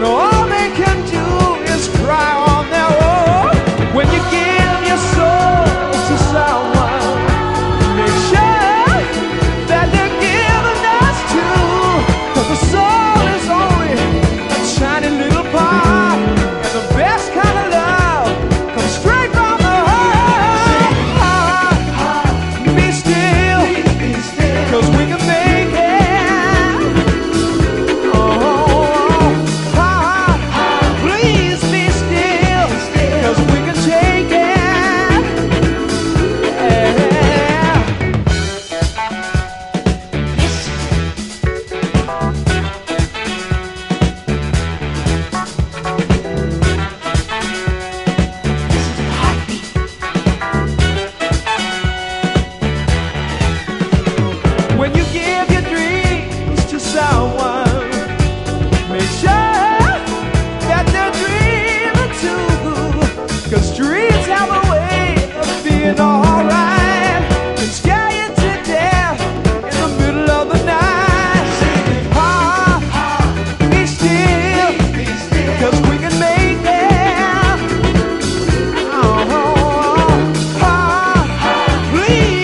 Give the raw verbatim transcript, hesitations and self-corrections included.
when all they can do is cry on their own. When you give your soul to someone, make sure that they're giving us too, 'cause the soul is only a tiny little part, and the best kind of love comes straight from the heart. Be still, 'cause we can make it. When you give your dreams to someone, make sure that they're dreaming too, 'cause dreams have a way of being alright, can scare you to death in the middle of the night. Ah, be still, 'cause we can make it. Oh, ah, please.